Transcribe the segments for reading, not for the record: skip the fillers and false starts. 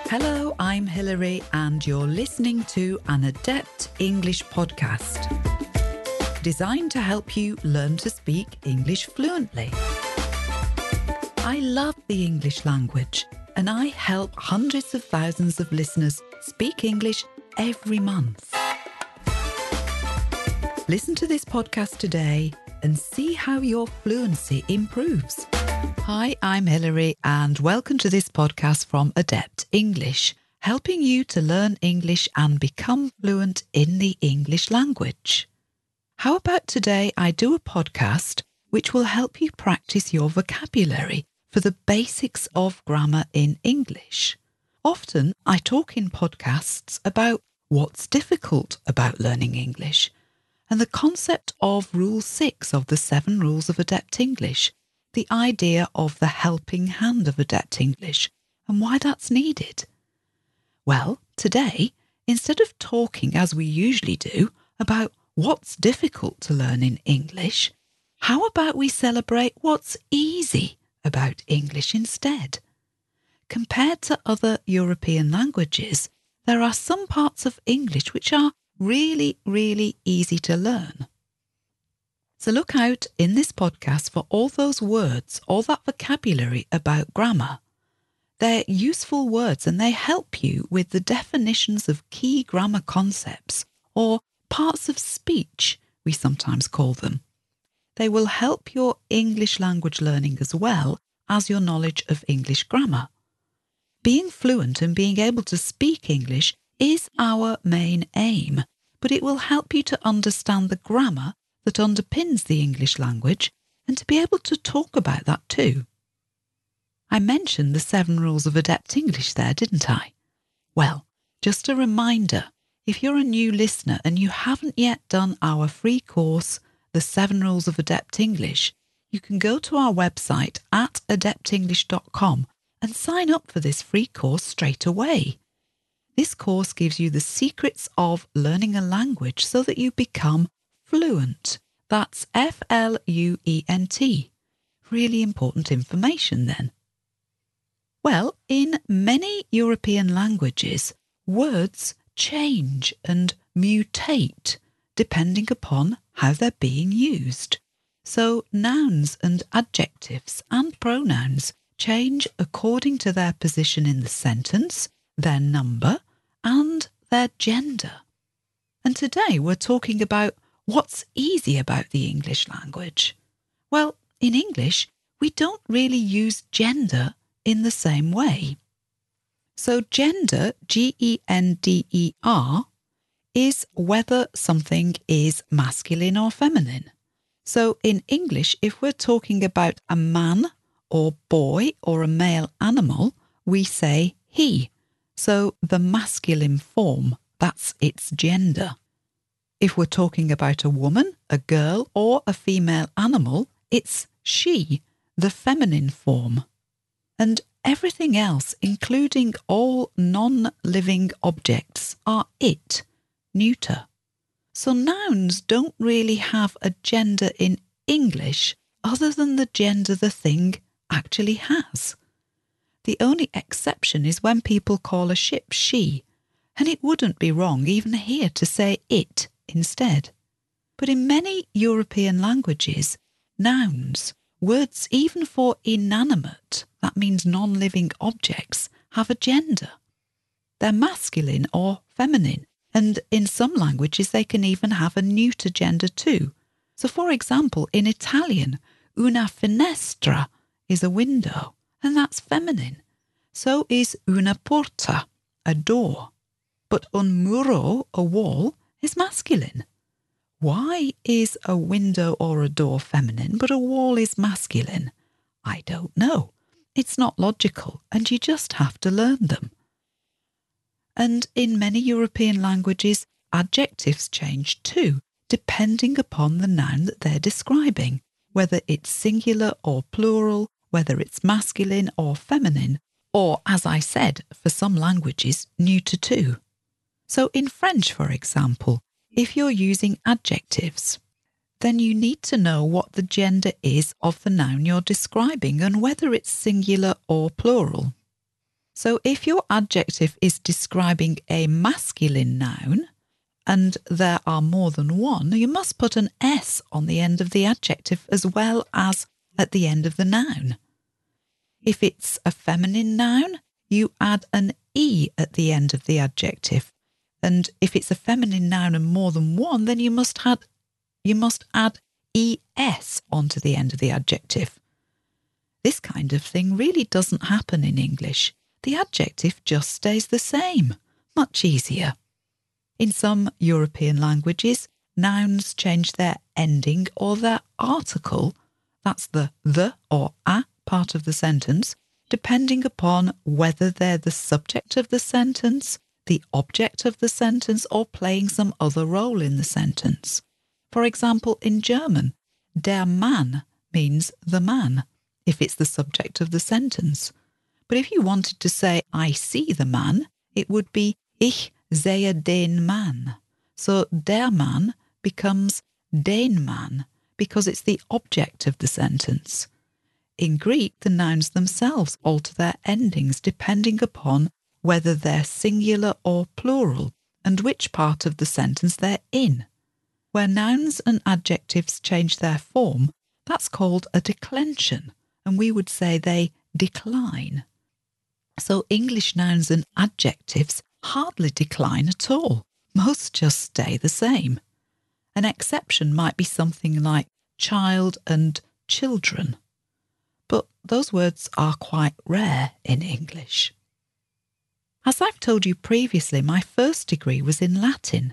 Hello, I'm Hilary and you're listening to an Adept English podcast designed to help you learn to speak English fluently. I love the English language and I help hundreds of thousands of listeners speak English every month. Listen to this podcast today and see how your fluency improves. Hi, I'm Hilary and welcome to this podcast from Adept English, helping you to learn English and become fluent in the English language. How about today I do a podcast which will help you practice your vocabulary for the basics of grammar in English. Often I talk in podcasts about what's difficult about learning English and the concept of Rule 6 of the 7 Rules of Adept English, the idea of the helping hand of Adept English and why that's needed. Well, today, instead of talking as we usually do about what's difficult to learn in English, how about we celebrate what's easy about English instead? Compared to other European languages, there are some parts of English which are really easy to learn. So look out in this podcast for all those words, all that vocabulary about grammar. They're useful words and they help you with the definitions of key grammar concepts, or parts of speech, we sometimes call them. They will help your English language learning as well as your knowledge of English grammar. Being fluent and being able to speak English is our main aim, but it will help you to understand the grammar that underpins the English language and to be able to talk about that too. I mentioned the 7 rules of Adept English there, didn't I? Well, just a reminder, if you're a new listener and you haven't yet done our free course, The 7 Rules of Adept English, you can go to our website at adeptenglish.com and sign up for this free course straight away. This course gives you the secrets of learning a language so that you become fluent. That's F-L-U-E-N-T. Really important information then. Well, in many European languages, words change and mutate depending upon how they're being used. So nouns and adjectives and pronouns change according to their position in the sentence, their number, and their gender. And today we're talking about what's easy about the English language. Well, in English, we don't really use gender in the same way. So gender, G-E-N-D-E-R, is whether something is masculine or feminine. So in English, if we're talking about a man or boy or a male animal, we say he. So the masculine form, that's its gender. If we're talking about a woman, a girl or a female animal, it's she, the feminine form. And everything else, including all non-living objects, are it, neuter. So nouns don't really have a gender in English other than the gender the thing actually has. The only exception is when people call a ship she, and it wouldn't be wrong even here to say it instead. But in many European languages, nouns, words even for inanimate, that means non-living objects, have a gender. They're masculine or feminine, and in some languages they can even have a neuter gender too. So for example, in Italian, una finestra is a window, and that's feminine. So is una porta, a door. But un muro, a wall, is masculine. Why is a window or a door feminine, but a wall is masculine? I don't know. It's not logical, and you just have to learn them. And in many European languages, adjectives change too, depending upon the noun that they're describing, whether it's singular or plural, whether it's masculine or feminine, or, as I said, for some languages, neuter too. So in French, for example, if you're using adjectives, then you need to know what the gender is of the noun you're describing and whether it's singular or plural. So if your adjective is describing a masculine noun and there are more than one, you must put an S on the end of the adjective as well as at the end of the noun. If it's a feminine noun, you add an E at the end of the adjective. And if it's a feminine noun and more than one, then you must add ES onto the end of the adjective. This kind of thing really doesn't happen in English. The adjective just stays the same. Much easier. In some European languages, nouns change their ending or their article, that's the or a part of the sentence, depending upon whether they're the subject of the sentence, the object of the sentence, or playing some other role in the sentence. For example, in German, der Mann means the man, if it's the subject of the sentence. But if you wanted to say, I see the man, it would be ich sehe den Mann. So der Mann becomes den Mann because it's the object of the sentence. In Greek, the nouns themselves alter their endings depending upon whether they're singular or plural and which part of the sentence they're in. Where nouns and adjectives change their form, that's called a declension, and we would say they decline. So English nouns and adjectives hardly decline at all. Most just stay the same. An exception might be something like child and children. But those words are quite rare in English. As I've told you previously, my first degree was in Latin,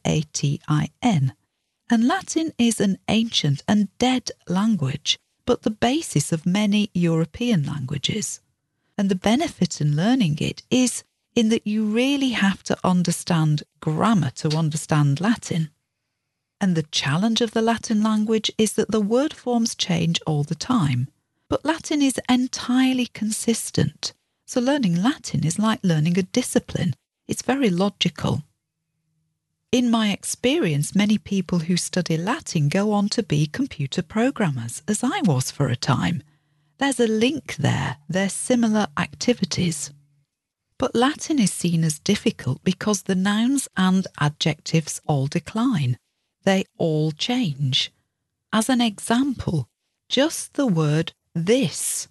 Latin, and Latin is an ancient and dead language, but the basis of many European languages. And the benefit in learning it is in that you really have to understand grammar to understand Latin. And the challenge of the Latin language is that the word forms change all the time. But Latin is entirely consistent, so learning Latin is like learning a discipline. It's very logical. In my experience, many people who study Latin go on to be computer programmers, as I was for a time. There's a link there, they're similar activities. But Latin is seen as difficult because the nouns and adjectives all decline. They all change. As an example, just the word this,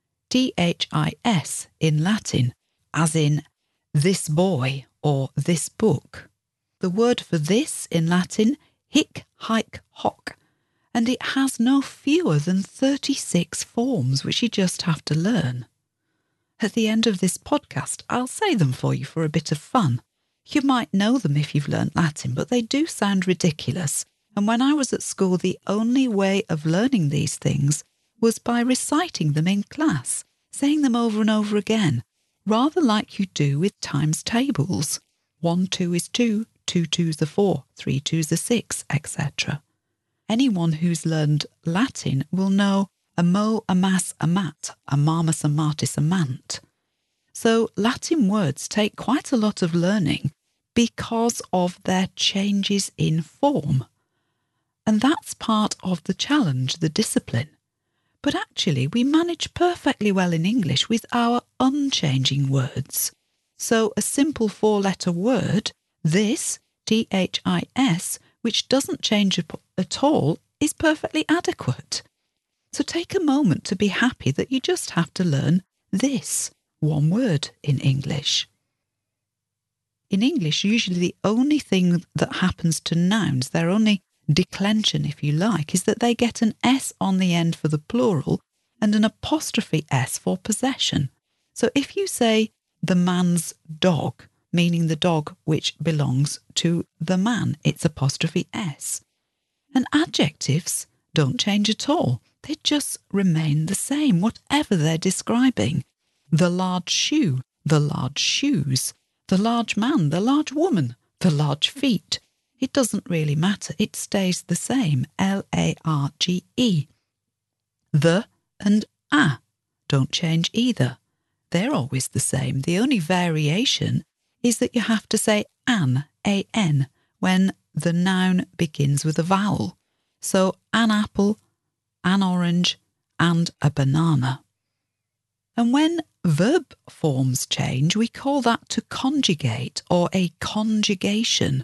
THIS in Latin, as in this boy or this book. The word for this in Latin, hic, haec, hoc, and it has no fewer than 36 forms which you just have to learn. At the end of this podcast, I'll say them for you for a bit of fun. You might know them if you've learnt Latin, but they do sound ridiculous. And when I was at school, the only way of learning these things was by reciting them in class, saying them over and over again, rather like you do with times tables. 1 2 is 2, 2 2s are 4, 3 2s are 6, etc. Anyone who's learned Latin will know a mo, a mas, a mat, a marmus, a martis, a mant. So Latin words take quite a lot of learning because of their changes in form. And that's part of the challenge, the discipline. But actually we manage perfectly well in English with our unchanging words. So a simple 4-letter word, this, THIS, which doesn't change at all, is perfectly adequate. So take a moment to be happy that you just have to learn this, one word in English. In English, usually the only thing that happens to nouns, their only declension, if you like, is that they get an S on the end for the plural and an apostrophe S for possession. So if you say the man's dog, meaning the dog which belongs to the man, it's apostrophe S. And adjectives don't change at all. They just remain the same, whatever they're describing. The large shoe, the large shoes, the large man, the large woman, the large feet. It doesn't really matter. It stays the same, Large. The and a don't change either. They're always the same. The only variation is that you have to say an, A-N, when the noun begins with a vowel. So an apple, an orange, and a banana. And when verb forms change, we call that to conjugate or a conjugation.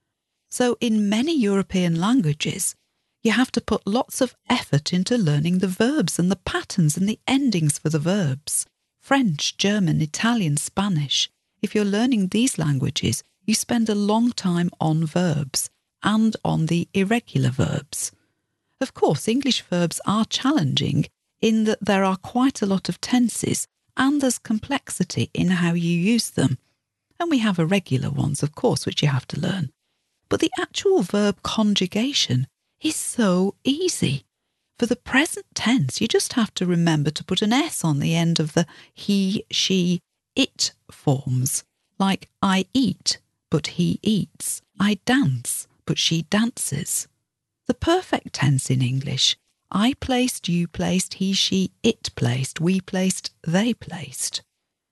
So in many European languages, you have to put lots of effort into learning the verbs and the patterns and the endings for the verbs. French, German, Italian, Spanish. If you're learning these languages, you spend a long time on verbs and on the irregular verbs. Of course, English verbs are challenging in that there are quite a lot of tenses and there's complexity in how you use them. And we have irregular ones, of course, which you have to learn. But the actual verb conjugation is so easy. For the present tense, you just have to remember to put an S on the end of the he, she, it forms, like I eat, but he eats. I dance, but she dances. The perfect tense in English, I placed, you placed, he, she, it placed, we placed, they placed.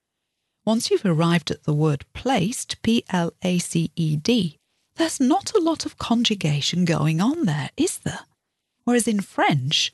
Once you've arrived at the word placed, P-L-A-C-E-D, there's not a lot of conjugation going on there, is there? Whereas in French,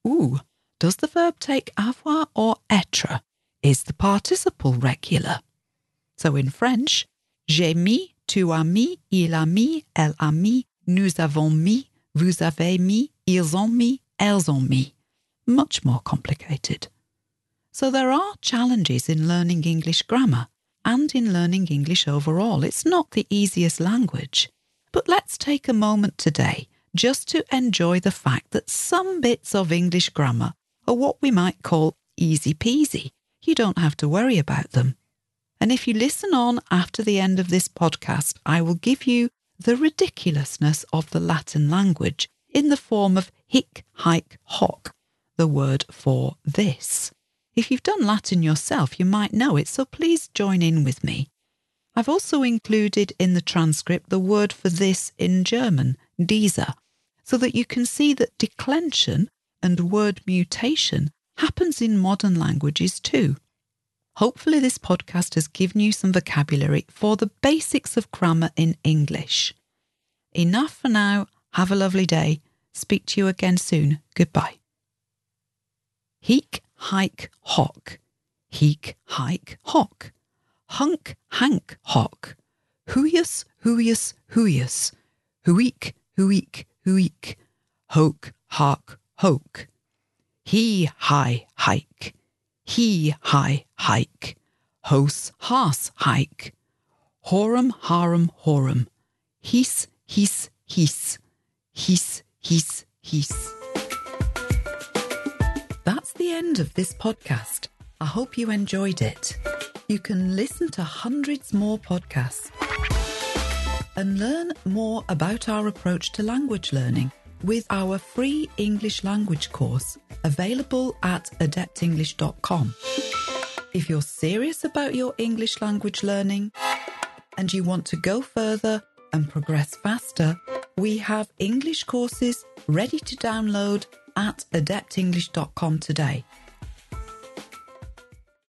does the verb take avoir or être? Is the participle regular? So in French, j'ai mis, tu as mis, il a mis, elle a mis, nous avons mis, vous avez mis, ils ont mis, elles ont mis. Much more complicated. So there are challenges in learning English grammar and in learning English overall. It's not the easiest language. But let's take a moment today just to enjoy the fact that some bits of English grammar are what we might call easy peasy. You don't have to worry about them. And if you listen on after the end of this podcast, I will give you the ridiculousness of the Latin language in the form of hic, haec, hoc, the word for this. If you've done Latin yourself, you might know it, so please join in with me. I've also included in the transcript the word for this in German, dieser, so that you can see that declension and word mutation happens in modern languages too. Hopefully this podcast has given you some vocabulary for the basics of grammar in English. Enough for now. Have a lovely day. Speak to you again soon. Goodbye. Hic, haec, hoc. Hic, haec, hoc. Hunc, hanc, hoc. Huius, huius, huius. Huic, huic, huic. Hoc, hac, hoc. He, hi, haec. He, hi, haec. Hos, has, haec. Horum, harum, horum. His, his, his. His, his, his. That's the end of this podcast. I hope you enjoyed it. You can listen to hundreds more podcasts and learn more about our approach to language learning with our free English language course available at adeptenglish.com. If you're serious about your English language learning and you want to go further and progress faster, we have English courses ready to download at adeptenglish.com today.